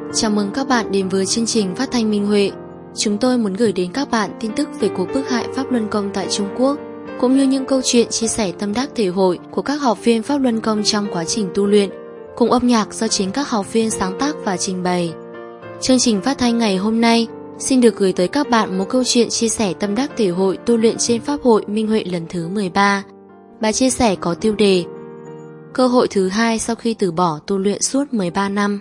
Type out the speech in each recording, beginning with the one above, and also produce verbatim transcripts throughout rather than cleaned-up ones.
Chào mừng các bạn đến với chương trình phát thanh Minh Huệ. Chúng tôi muốn gửi đến các bạn tin tức về cuộc bức hại Pháp Luân Công tại Trung Quốc, cũng như những câu chuyện chia sẻ tâm đắc thể hội của các học viên Pháp Luân Công trong quá trình tu luyện, cùng âm nhạc do chính các học viên sáng tác và trình bày. Chương trình phát thanh ngày hôm nay xin được gửi tới các bạn một câu chuyện chia sẻ tâm đắc thể hội tu luyện trên Pháp hội Minh Huệ lần thứ mười ba. Bài chia sẻ có tiêu đề Cơ hội thứ hai sau khi từ bỏ tu luyện suốt mười ba năm.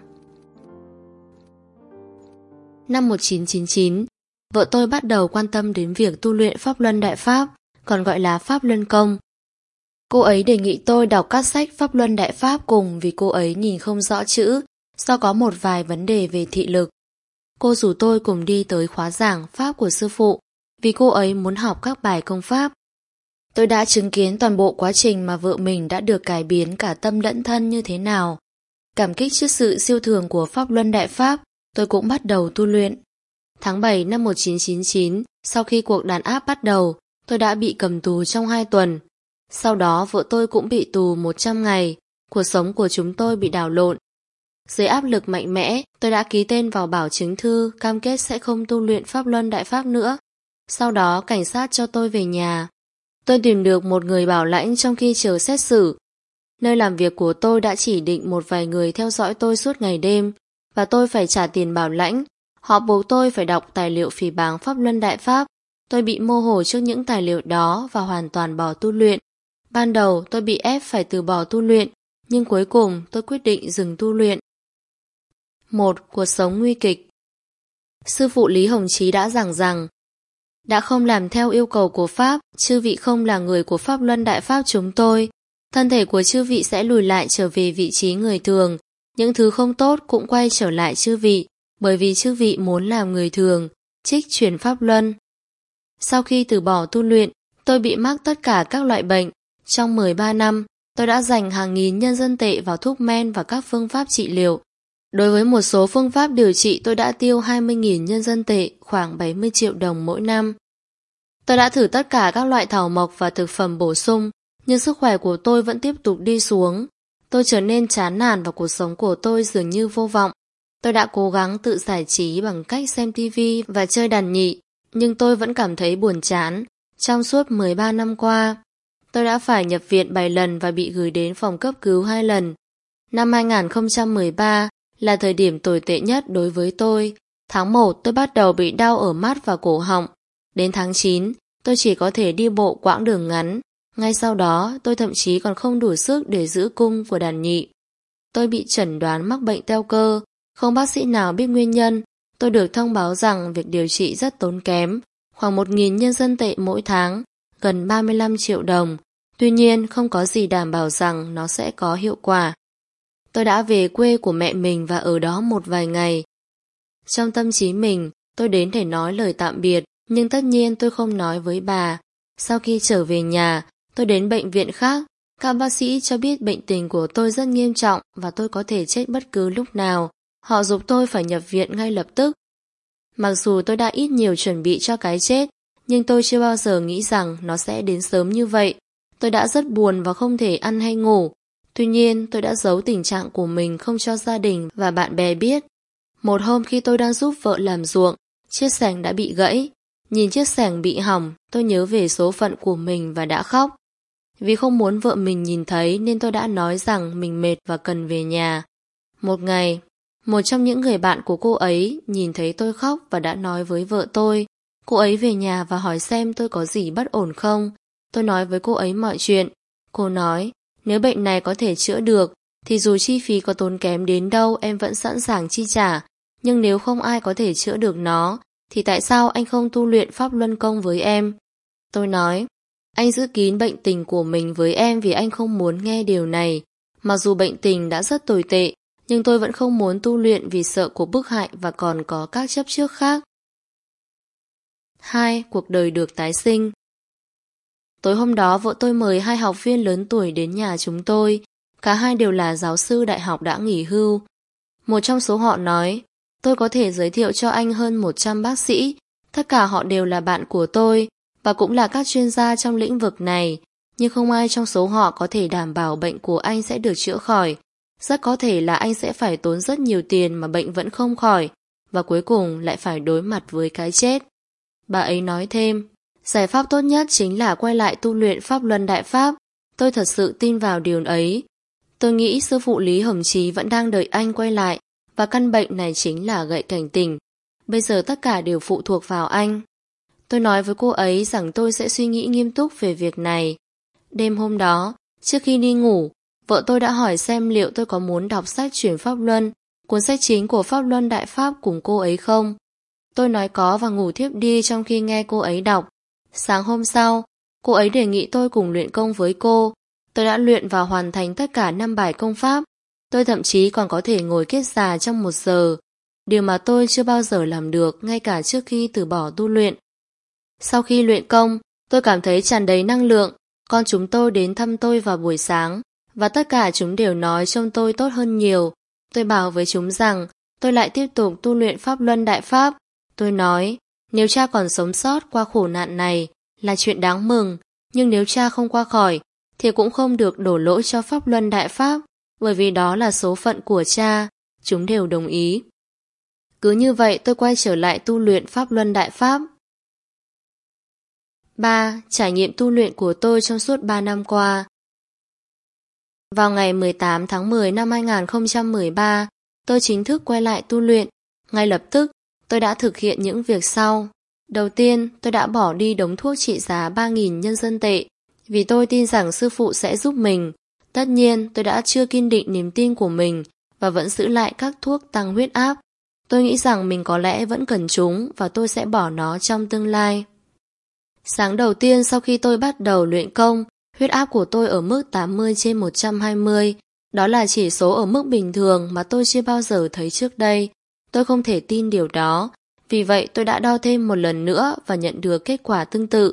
Năm một nghìn chín trăm chín mươi chín, vợ tôi bắt đầu quan tâm đến việc tu luyện Pháp Luân Đại Pháp, còn gọi là Pháp Luân Công. Cô ấy đề nghị tôi đọc các sách Pháp Luân Đại Pháp cùng vì cô ấy nhìn không rõ chữ, do có một vài vấn đề về thị lực. Cô rủ tôi cùng đi tới khóa giảng Pháp của sư phụ, vì cô ấy muốn học các bài công pháp. Tôi đã chứng kiến toàn bộ quá trình mà vợ mình đã được cải biến cả tâm lẫn thân như thế nào. Cảm kích trước sự siêu thường của Pháp Luân Đại Pháp, tôi cũng bắt đầu tu luyện. Tháng bảy năm một nghìn chín trăm chín mươi chín, sau khi cuộc đàn áp bắt đầu, tôi đã bị cầm tù trong hai tuần. Sau đó vợ tôi cũng bị tù một trăm ngày, cuộc sống của chúng tôi bị đảo lộn. Dưới áp lực mạnh mẽ, tôi đã ký tên vào bảo chứng thư cam kết sẽ không tu luyện Pháp Luân Đại Pháp nữa. Sau đó cảnh sát cho tôi về nhà. Tôi tìm được một người bảo lãnh trong khi chờ xét xử. Nơi làm việc của tôi đã chỉ định một vài người theo dõi tôi suốt ngày đêm, và tôi phải trả tiền bảo lãnh. Họ buộc tôi phải đọc tài liệu phỉ báng Pháp Luân Đại Pháp. Tôi bị mơ hồ trước những tài liệu đó và hoàn toàn bỏ tu luyện. Ban đầu tôi bị ép phải từ bỏ tu luyện, nhưng cuối cùng tôi quyết định dừng tu luyện. một. Cuộc sống nguy kịch. Sư phụ Lý Hồng Chí đã giảng rằng, đã không làm theo yêu cầu của Pháp, chư vị không là người của Pháp Luân Đại Pháp chúng tôi. Thân thể của chư vị sẽ lùi lại trở về vị trí người thường. Những thứ không tốt cũng quay trở lại chư vị, bởi vì chư vị muốn làm người thường, trích truyền Pháp Luân. Sau khi từ bỏ tu luyện, tôi bị mắc tất cả các loại bệnh. Trong mười ba năm, tôi đã dành hàng nghìn nhân dân tệ vào thuốc men và các phương pháp trị liệu. Đối với một số phương pháp điều trị, tôi đã tiêu hai mươi nghìn nhân dân tệ, khoảng bảy mươi triệu đồng mỗi năm. Tôi đã thử tất cả các loại thảo mộc và thực phẩm bổ sung, nhưng sức khỏe của tôi vẫn tiếp tục đi xuống. Tôi trở nên chán nản và cuộc sống của tôi dường như vô vọng. Tôi đã cố gắng tự giải trí bằng cách xem tivi và chơi đàn nhị, nhưng tôi vẫn cảm thấy buồn chán. Trong suốt mười ba năm qua, tôi đã phải nhập viện bảy lần và bị gửi đến phòng cấp cứu hai lần. Năm hai nghìn không trăm mười ba là thời điểm tồi tệ nhất đối với tôi. Tháng một tôi bắt đầu bị đau ở mắt và cổ họng. Đến tháng chín, tôi chỉ có thể đi bộ quãng đường ngắn. Ngay sau đó, tôi thậm chí còn không đủ sức để giữ cung của đàn nhị. Tôi bị chẩn đoán mắc bệnh teo cơ. Không bác sĩ nào biết nguyên nhân. Tôi được thông báo rằng việc điều trị rất tốn kém, khoảng một nghìn nhân dân tệ mỗi tháng, gần ba mươi lăm triệu đồng. Tuy nhiên, không có gì đảm bảo rằng nó sẽ có hiệu quả. Tôi đã về quê của mẹ mình và ở đó một vài ngày. Trong tâm trí mình, tôi đến để nói lời tạm biệt, nhưng tất nhiên tôi không nói với bà. Sau khi trở về nhà, tôi đến bệnh viện khác. Các bác sĩ cho biết bệnh tình của tôi rất nghiêm trọng và tôi có thể chết bất cứ lúc nào. Họ giục tôi phải nhập viện ngay lập tức. Mặc dù tôi đã ít nhiều chuẩn bị cho cái chết, nhưng tôi chưa bao giờ nghĩ rằng nó sẽ đến sớm như vậy. Tôi đã rất buồn và không thể ăn hay ngủ. Tuy nhiên, tôi đã giấu tình trạng của mình không cho gia đình và bạn bè biết. Một hôm khi tôi đang giúp vợ làm ruộng, chiếc xẻng đã bị gãy. Nhìn chiếc xẻng bị hỏng, tôi nhớ về số phận của mình và đã khóc. Vì không muốn vợ mình nhìn thấy nên tôi đã nói rằng mình mệt và cần về nhà. Một ngày, một trong những người bạn của cô ấy nhìn thấy tôi khóc và đã nói với vợ tôi. Cô ấy về nhà và hỏi xem tôi có gì bất ổn không. Tôi nói với cô ấy mọi chuyện. Cô nói, nếu bệnh này có thể chữa được, thì dù chi phí có tốn kém đến đâu em vẫn sẵn sàng chi trả. Nhưng nếu không ai có thể chữa được nó, thì tại sao anh không tu luyện Pháp Luân Công với em? Tôi nói, anh giữ kín bệnh tình của mình với em vì anh không muốn nghe điều này. Mặc dù bệnh tình đã rất tồi tệ, nhưng tôi vẫn không muốn tu luyện vì sợ cuộc bức hại và còn có các chấp trước khác. hai. Cuộc đời được tái sinh. Tối hôm đó vợ tôi mời hai học viên lớn tuổi đến nhà chúng tôi. Cả hai đều là giáo sư đại học đã nghỉ hưu. Một trong số họ nói, tôi có thể giới thiệu cho anh hơn một trăm bác sĩ. Tất cả họ đều là bạn của tôi và cũng là các chuyên gia trong lĩnh vực này. Nhưng không ai trong số họ có thể đảm bảo bệnh của anh sẽ được chữa khỏi. Rất có thể là anh sẽ phải tốn rất nhiều tiền mà bệnh vẫn không khỏi, và cuối cùng lại phải đối mặt với cái chết. Bà ấy nói thêm, giải pháp tốt nhất chính là quay lại tu luyện Pháp Luân Đại Pháp. Tôi thật sự tin vào điều ấy. Tôi nghĩ sư phụ Lý Hồng Chí vẫn đang đợi anh quay lại, và căn bệnh này chính là gậy cảnh tỉnh. Bây giờ tất cả đều phụ thuộc vào anh. Tôi nói với cô ấy rằng tôi sẽ suy nghĩ nghiêm túc về việc này. Đêm hôm đó, trước khi đi ngủ, vợ tôi đã hỏi xem liệu tôi có muốn đọc sách Chuyển Pháp Luân, cuốn sách chính của Pháp Luân Đại Pháp cùng cô ấy không. Tôi nói có và ngủ thiếp đi trong khi nghe cô ấy đọc. Sáng hôm sau, cô ấy đề nghị tôi cùng luyện công với cô. Tôi đã luyện và hoàn thành tất cả năm bài công pháp. Tôi thậm chí còn có thể ngồi kết già trong một giờ, điều mà tôi chưa bao giờ làm được ngay cả trước khi từ bỏ tu luyện. Sau khi luyện công, tôi cảm thấy tràn đầy năng lượng. Con chúng tôi đến thăm tôi vào buổi sáng, và tất cả chúng đều nói trông tôi tốt hơn nhiều. Tôi bảo với chúng rằng tôi lại tiếp tục tu luyện Pháp Luân Đại Pháp. Tôi nói, nếu cha còn sống sót qua khổ nạn này là chuyện đáng mừng, nhưng nếu cha không qua khỏi thì cũng không được đổ lỗi cho Pháp Luân Đại Pháp, bởi vì đó là số phận của cha. Chúng đều đồng ý. Cứ như vậy tôi quay trở lại tu luyện Pháp Luân Đại Pháp. ba. Trải nghiệm tu luyện của tôi trong suốt ba năm qua. Vào ngày mười tám tháng mười năm hai nghìn không trăm mười ba, tôi chính thức quay lại tu luyện. Ngay lập tức, tôi đã thực hiện những việc sau. Đầu tiên, tôi đã bỏ đi đống thuốc trị giá ba nghìn nhân dân tệ, vì tôi tin rằng sư phụ sẽ giúp mình. Tất nhiên, tôi đã chưa kiên định niềm tin của mình và vẫn giữ lại các thuốc tăng huyết áp. Tôi nghĩ rằng mình có lẽ vẫn cần chúng và tôi sẽ bỏ nó trong tương lai. Sáng đầu tiên sau khi tôi bắt đầu luyện công, huyết áp của tôi ở mức tám mươi trên một trăm hai mươi. Đó là chỉ số ở mức bình thường mà tôi chưa bao giờ thấy trước đây. Tôi không thể tin điều đó. Vì vậy tôi đã đo thêm một lần nữa và nhận được kết quả tương tự.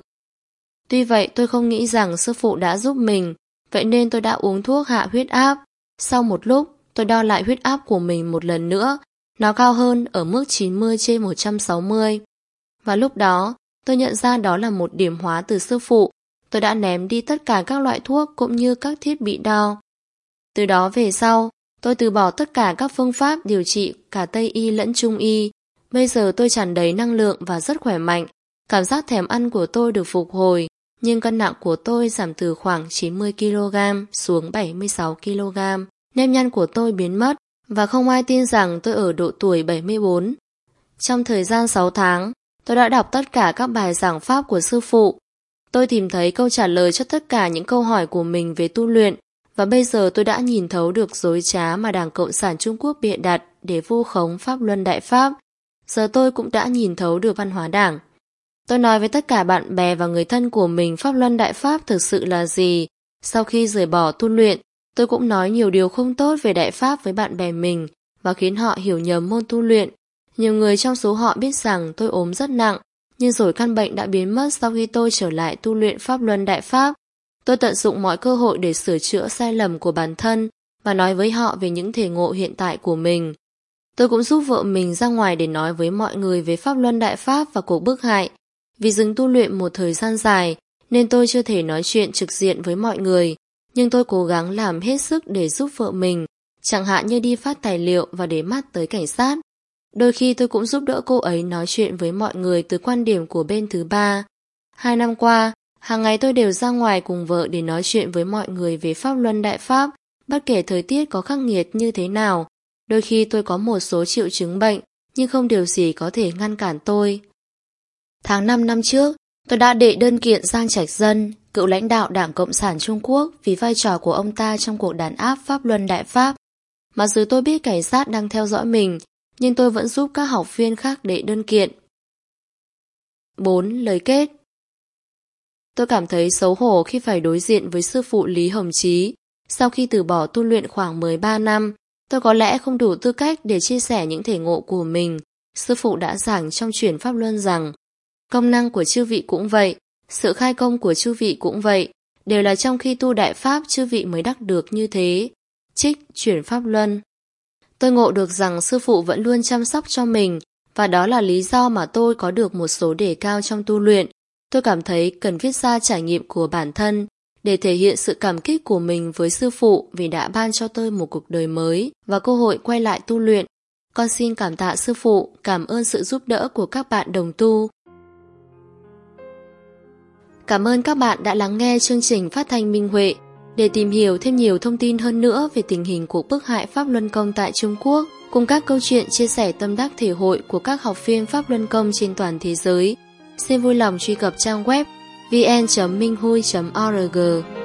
Tuy vậy tôi không nghĩ rằng sư phụ đã giúp mình, vậy nên tôi đã uống thuốc hạ huyết áp. Sau một lúc, tôi đo lại huyết áp của mình một lần nữa. Nó cao hơn ở mức chín mươi trên một trăm sáu mươi. Và lúc đó, tôi nhận ra đó là một điểm hóa từ sư phụ. Tôi đã ném đi tất cả các loại thuốc cũng như các thiết bị đo. Từ đó về sau, tôi từ bỏ tất cả các phương pháp điều trị cả Tây y lẫn Trung y. Bây giờ tôi tràn đầy năng lượng và rất khỏe mạnh. Cảm giác thèm ăn của tôi được phục hồi, nhưng cân nặng của tôi giảm từ khoảng chín mươi ki lô gam xuống bảy mươi sáu ki lô gam. Nếp nhăn của tôi biến mất và không ai tin rằng tôi ở độ tuổi bảy mươi bốn. Trong thời gian sáu tháng, tôi đã đọc tất cả các bài giảng pháp của sư phụ. Tôi tìm thấy câu trả lời cho tất cả những câu hỏi của mình về tu luyện, và bây giờ tôi đã nhìn thấu được dối trá mà Đảng Cộng sản Trung Quốc bịa đặt để vu khống Pháp Luân Đại Pháp. Giờ tôi cũng đã nhìn thấu được văn hóa Đảng. Tôi nói với tất cả bạn bè và người thân của mình Pháp Luân Đại Pháp thực sự là gì. Sau khi rời bỏ tu luyện, tôi cũng nói nhiều điều không tốt về Đại Pháp với bạn bè mình và khiến họ hiểu nhầm môn tu luyện. Nhiều người trong số họ biết rằng tôi ốm rất nặng, nhưng rồi căn bệnh đã biến mất sau khi tôi trở lại tu luyện Pháp Luân Đại Pháp. Tôi tận dụng mọi cơ hội để sửa chữa sai lầm của bản thân và nói với họ về những thể ngộ hiện tại của mình. Tôi cũng giúp vợ mình ra ngoài để nói với mọi người về Pháp Luân Đại Pháp và cuộc bức hại. Vì dừng tu luyện một thời gian dài nên tôi chưa thể nói chuyện trực diện với mọi người, nhưng tôi cố gắng làm hết sức để giúp vợ mình, chẳng hạn như đi phát tài liệu và để mắt tới cảnh sát. Đôi khi tôi cũng giúp đỡ cô ấy nói chuyện với mọi người từ quan điểm của bên thứ ba. Hai năm qua, hàng ngày tôi đều ra ngoài cùng vợ để nói chuyện với mọi người về Pháp Luân Đại Pháp, bất kể thời tiết có khắc nghiệt như thế nào. Đôi khi tôi có một số triệu chứng bệnh, nhưng không điều gì có thể ngăn cản tôi. Tháng năm năm trước, tôi đã đệ đơn kiện Giang Trạch Dân, cựu lãnh đạo Đảng Cộng sản Trung Quốc, vì vai trò của ông ta trong cuộc đàn áp Pháp Luân Đại Pháp. Mặc dù tôi biết cảnh sát đang theo dõi mình, nhưng tôi vẫn giúp các học viên khác đệ đơn kiện. bốn. Lời kết. Tôi cảm thấy xấu hổ khi phải đối diện với sư phụ Lý Hồng Chí. Sau khi từ bỏ tu luyện khoảng mười ba năm, tôi có lẽ không đủ tư cách để chia sẻ những thể ngộ của mình. Sư phụ đã giảng trong Chuyển Pháp Luân rằng công năng của chư vị cũng vậy, sự khai công của chư vị cũng vậy, đều là trong khi tu đại pháp chư vị mới đắc được như thế. Trích Chuyển Pháp Luân. Tôi ngộ được rằng sư phụ vẫn luôn chăm sóc cho mình, và đó là lý do mà tôi có được một số đề cao trong tu luyện. Tôi cảm thấy cần viết ra trải nghiệm của bản thân, để thể hiện sự cảm kích của mình với sư phụ vì đã ban cho tôi một cuộc đời mới và cơ hội quay lại tu luyện. Con xin cảm tạ sư phụ, cảm ơn sự giúp đỡ của các bạn đồng tu. Cảm ơn các bạn đã lắng nghe chương trình phát thanh Minh Huệ. Để tìm hiểu thêm nhiều thông tin hơn nữa về tình hình cuộc bức hại Pháp Luân Công tại Trung Quốc, cùng các câu chuyện chia sẻ tâm đắc thể hội của các học viên Pháp Luân Công trên toàn thế giới, xin vui lòng truy cập trang web vê en chấm minh hui chấm o r g.